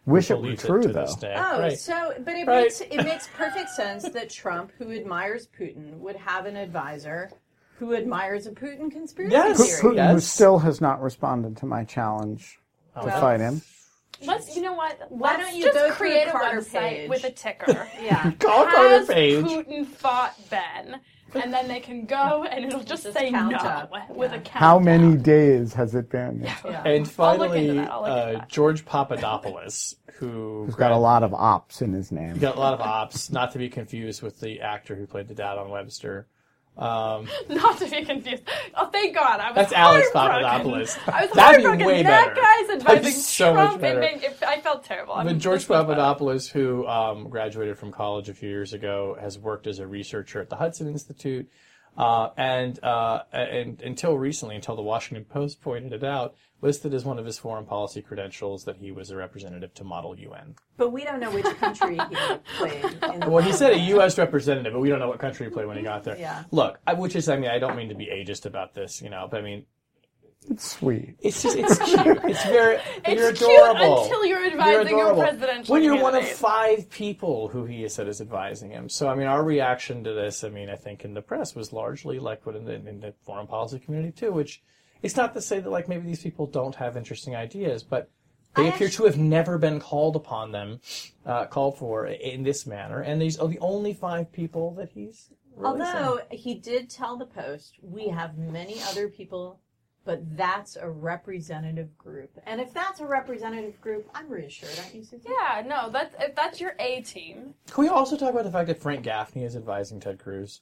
Wish it were believes true, to though. this day. Oh, Right. so but it Right. makes it makes perfect sense that Trump, who admires Putin, would have an advisor who admires a Putin conspiracy Yes. Pu- theory. Putin, who Yes. still has not responded to my challenge to Well, fight him. Let's, you know what? Why Let's don't you just go through create a Carter website Page? with a ticker? Yeah. Call Carter Has Page. Putin fought Ben? And then they can go and it'll just, Just say count no up. with Yeah. a countdown. How many days has it been? Yeah. And I'll look into finally, that. I'll look into uh, that. George Papadopoulos, who He's got a lot of ops in his name. got a lot of ops, not to be confused with the actor who played the dad on Webster. Um, Not to be confused. Oh, thank God. I was That's Alex heartbroken. Papadopoulos. I was That'd be heartbroken. way that better. guy's That'd be advising so much Trump. better. It made, it, I felt terrible. I But mean, George this was bad. Papadopoulos, who um, graduated from college a few years ago, has worked as a researcher at the Hudson Institute. Uh, and, uh, and until recently, until the Washington Post pointed it out, listed as one of his foreign policy credentials that he was a representative to Model U N. But we don't know which country he played. In the Well, he said a U S representative, but we don't know what country he played when he got there. Yeah. Look, I, which is, I mean, I don't mean to be ageist about this, you know, but I mean, It's sweet. it's just, it's cute. It's very, It's you're cute adorable. until you're You're advising a adorable. presidential When you're one of candidate. five people who he has said is advising him. So, I mean, our reaction to this, I mean, I think in the press was largely like what in the, in the foreign policy community too, which it's not to say that like maybe these people don't have interesting ideas, but they I appear actually- to have never been called upon them, uh, called for in this manner. And these are the only five people that he's releasing. Although he did tell the Post, we have many other people, but that's a representative group. And if that's a representative group, I'm reassured, aren't you, Susan? Yeah, no, that's, if that's your A team. Can we also talk about the fact that Frank Gaffney is advising Ted Cruz?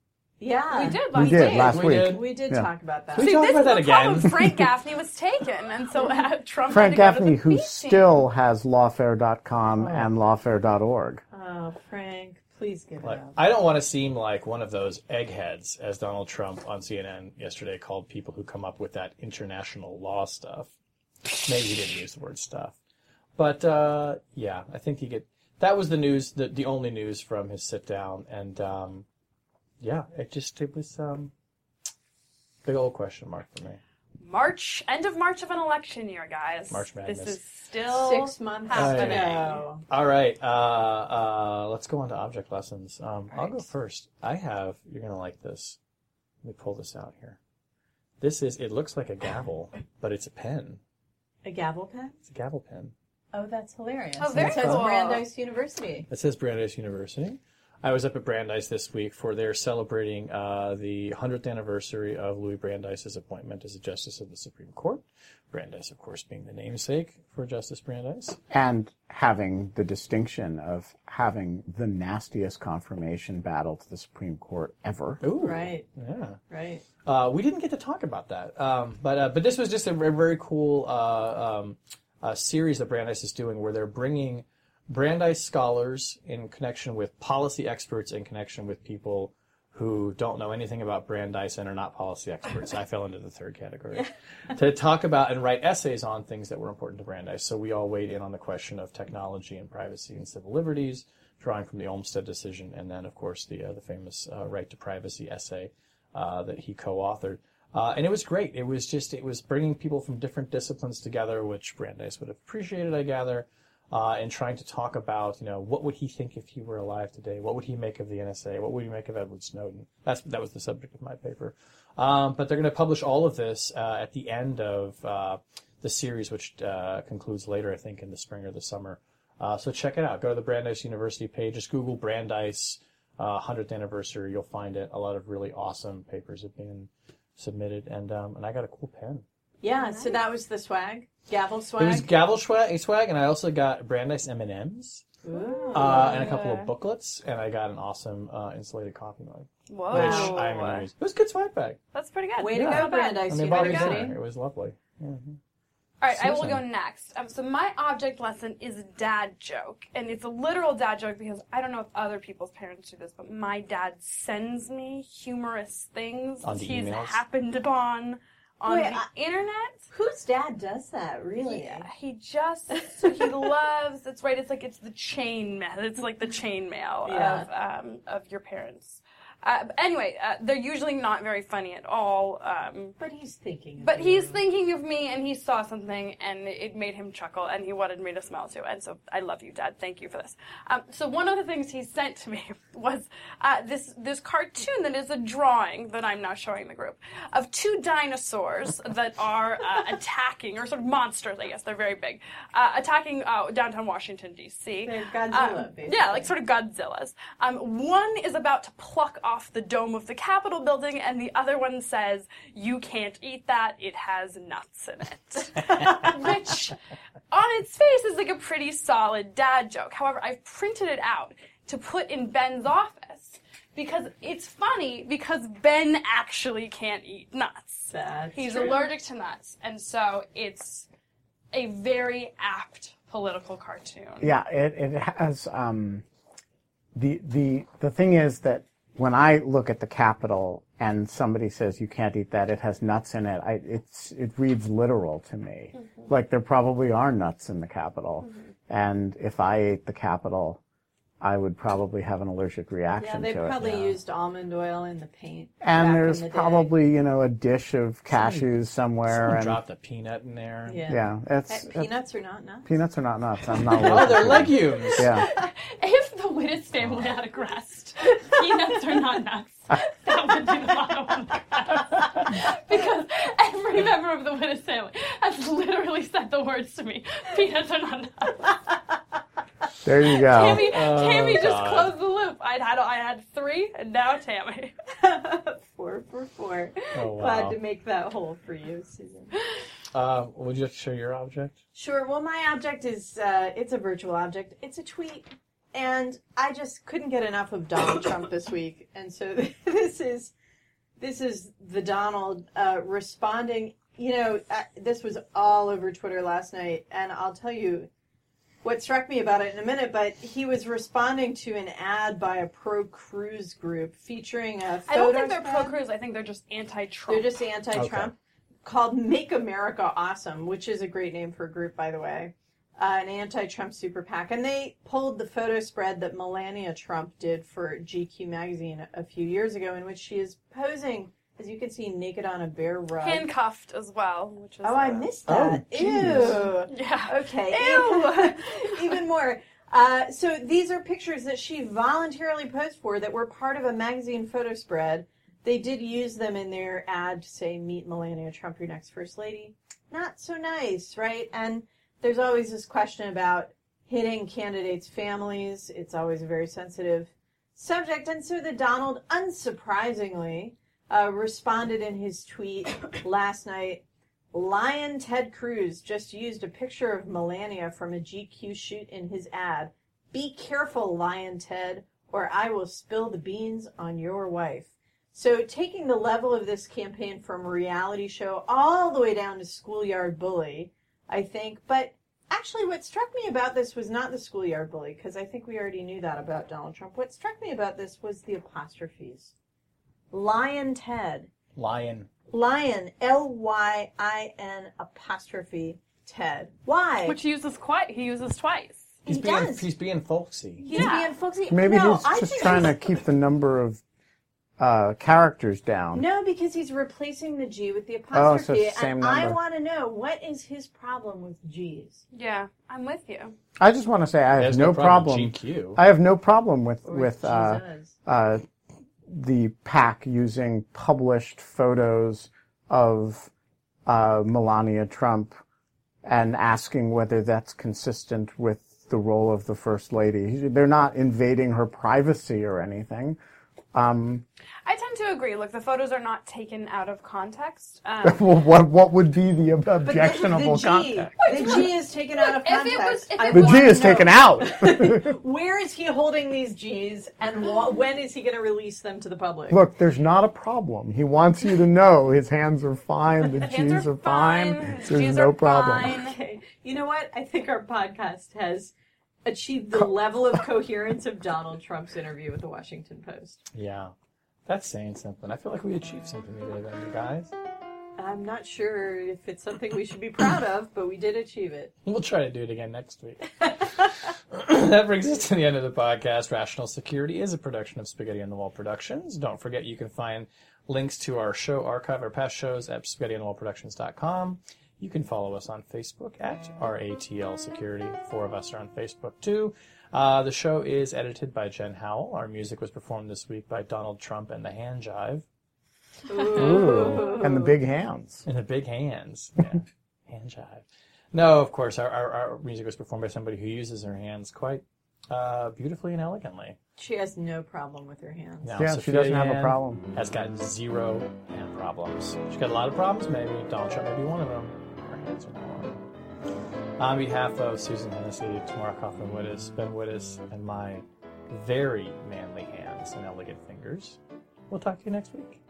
Yeah. We did We last did week. last We week. did. We did Yeah. talk about that. Can we See, talk this about is that the again? problem. Frank Gaffney was taken, and so uh, Trump Frank had to go to Gaffney, the who B team. still has lawfare dot com and lawfare dot org. Oh, Frank, please give Like, it up. I don't want to seem like one of those eggheads, as Donald Trump on C N N yesterday called people who come up with that international law stuff. Maybe he didn't use the word stuff. But, uh, yeah, I think he get that was the news, the, the only news from his sit down. And, um, yeah, it just, it was, um, big old question mark for me. March, end of March of an election year, guys. March Madness. This is still Six months happening. ago. All right, uh, uh, let's go on to object lessons. Um, I'll go Right. first. I have, you're going to like this. Let me pull this out here. This is, it looks like a gavel, but it's a pen. A gavel pen? It's a gavel pen. Oh, that's hilarious. Oh, very It says cool. Brandeis University. It says Brandeis University. I was up at Brandeis this week for they're celebrating uh, the hundredth anniversary of Louis Brandeis' appointment as a justice of the Supreme Court. Brandeis, of course, being the namesake for Justice Brandeis. And having the distinction of having the nastiest confirmation battle to the Supreme Court ever. Ooh, Right, yeah. right. Uh, we didn't get to talk about that, um, but uh, but this was just a very, very cool uh, um, uh, series that Brandeis is doing, where they're bringing Brandeis scholars in connection with policy experts, in connection with people who don't know anything about Brandeis and are not policy experts. I fell into the third category. To talk about and write essays on things that were important to Brandeis. So we all weighed in on the question of technology and privacy and civil liberties, drawing from the Olmstead decision, and then, of course, the uh, the famous uh, right to privacy essay uh, that he co-authored. Uh, and it was great. It was just, it was bringing people from different disciplines together, which Brandeis would have appreciated, I gather. Uh, and trying to talk about, you know, what would he think if he were alive today? What would he make of the N S A? What would he make of Edward Snowden? That's that was the subject of my paper. Um, but they're going to publish all of this uh, at the end of uh, the series, which uh, concludes later, I think, in the spring or the summer. Uh, so check it out. Go to the Brandeis University page. Just Google Brandeis uh, hundredth anniversary. You'll find it. A lot of really awesome papers have been submitted, and um, and I got a cool pen. Yeah, so that was the swag? Gavel swag? It was gavel swag, swag, and I also got Brandeis M and M's Ooh. uh, and a couple of booklets, and I got an awesome uh, insulated coffee mug, Whoa. which I'm gonna use. It was a good swag bag. That's pretty good. Way to Yeah. go, Brandeis I mean, bought it University. dinner. It was lovely. Yeah. All right, I will Susan. go next. Um, so my object lesson is a dad joke, and it's a literal dad joke because I don't know if other people's parents do this, but my dad sends me humorous things On the he's emails? happened upon on Wait, the I- internet. Whose dad does that, really? Yeah, he just he loves. It's right. It's like it's the chain mail. It's like the chain mail Yeah. of um, of your parents. Uh, but anyway, uh, they're usually not very funny at all. Um, But he's thinking. Of but you. he's thinking of me, and he saw something, and it made him chuckle, and he wanted me to smile too. And so I love you, Dad. Thank you for this. Um, so one of the things he sent to me was uh, this this cartoon that is a drawing that I'm now showing the group of two dinosaurs that are uh, attacking, or sort of monsters, I guess. They're very big, uh, attacking uh, downtown Washington, D C. They're Godzilla, Um, basically. Yeah, like sort of Godzillas. Um, one is about to pluck off the dome of the Capitol building, and the other one says, "You can't eat that, it has nuts in it." Which, on its face, is like a pretty solid dad joke. However, I've printed it out to put in Ben's office, because it's funny, because Ben actually can't eat nuts. That's He's true. allergic to nuts, and so it's a very apt political cartoon. Yeah, it, it has, um, the, the, the thing is that when I look at the Capitol and somebody says you can't eat that, it has nuts in it, I, it's, it reads literal to me. Mm-hmm. Like there probably are nuts in the Capitol. Mm-hmm. And if I ate the Capitol, I would probably have an allergic Yeah, reaction they to it. probably used almond oil in the paint. And back there's in the day. probably, you know, a dish of cashews somewhere. Someone and dropped a peanut in there. Yeah. yeah, it's, Hey, it's peanuts are not nuts. peanuts are not nuts. I'm not. Oh, allergic they're to them. legumes. Yeah. If the Wittes family had a crest, peanuts are not nuts, that would be the motto on the crest. Because every member of the Wittes family has literally said the words to me, peanuts are not nuts. There you go. Tammy, Oh, Tammy just God. closed the loop. I'd had, I had three, and now Tammy. Four for four. Oh, wow. Glad to make that whole for you, Susan. Uh, would you like to show your object? Sure. Well, my object is, uh, it's a virtual object. It's a tweet. And I just couldn't get enough of Donald Trump this week. And so this is, this is the Donald, uh, responding. You know, uh, this was all over Twitter last night. And I'll tell you what struck me about it in a minute, but he was responding to an ad by a pro-Cruz group featuring a photo I don't think they're spread. pro-Cruz. I think they're just anti-Trump. They're just anti-Trump. Okay. Called Make America Awesome, which is a great name for a group, by the way. Uh, an anti-Trump super PAC. And they pulled the photo spread that Melania Trump did for G Q magazine a, a few years ago, in which she is posing, as you can see, naked on a bare rug. handcuffed as well, which is Oh, I uh, missed that. Oh, Ew. Yeah. Okay. Ew. Even more. Uh, so these are pictures that she voluntarily posed for that were part of a magazine photo spread. They did use them in their ad to say, meet Melania Trump, your next first lady. Not so nice, right? And there's always this question about hitting candidates' families. It's always a very sensitive subject. And so the Donald, unsurprisingly, uh, responded in his tweet last night. Lion Ted Cruz just used a picture of Melania from a G Q shoot in his ad. Be careful, Lion Ted, or I will spill the beans on your wife. So taking the level of this campaign from reality show all the way down to schoolyard bully, I think. But actually what struck me about this was not the schoolyard bully, because I think we already knew that about Donald Trump. What struck me about this was the apostrophes. Lion Ted. Lion. Lion, L Y I N apostrophe Ted. Why? Which he uses quite. He uses twice. He's He being does. he's being folksy. He's Yeah. being folksy. Maybe no, he's I just think trying to he's- keep the number of uh, characters down. No, because he's replacing the G with the Oh, so it's apostrophe. the same and I number. want to know, what is his problem with G's? Yeah, I'm with you. I just want to say I have There's no problem problem. with G Q. I have no problem with Or with uh, Jesus? uh, the PAC using published photos of uh, Melania Trump and asking whether that's consistent with the role of the First Lady. They're not invading her privacy or anything. Um, I tend to agree. Look, the photos are not taken out of context. Um, well, what what would be the ob- But the- objectionable the G, context? The G is taken out of If it context. was- if I it The was- G wanna is know, taken out. Where is he holding these G's, and wh- when is he going to release them to the public? Look, there's not a problem. He wants you to know his hands are fine, the His hands G's are are fine. fine, his There's G's no are problem. fine. Okay. You know what? I think our podcast has achieved the level of coherence of Donald Trump's interview with the Washington Post. Yeah. That's saying something. I feel like we achieved something today, then, you guys. I'm not sure if it's something we should be proud of, but we did achieve it. We'll try to do it again next week. That brings us to the end of the podcast. Rational Security is a production of Spaghetti on the Wall Productions. Don't forget you can find links to our show archive, our past shows at spaghetti on the wall productions dot com. You can follow us on Facebook at R A T L Security. Four of us are on Facebook too. Uh, the show is edited by Jen Howell. Our music was performed this week by Donald Trump and the Hand Jive. Ooh. Ooh. And the big hands. And the big hands. Yeah. Hand jive. No, of course, our, our, our music was performed by somebody who uses her hands quite uh, beautifully and elegantly. She has no problem with her hands. Now, yeah, Sophia she doesn't have Yan a problem. Has got zero hand problems. She's got a lot of problems, maybe. Donald Trump may be one of them. Her hands are not one of them. On behalf of Susan Hennessy, Tamara Kaufman-Wittes, Ben Wittes, and my very manly hands and elegant fingers, we'll talk to you next week.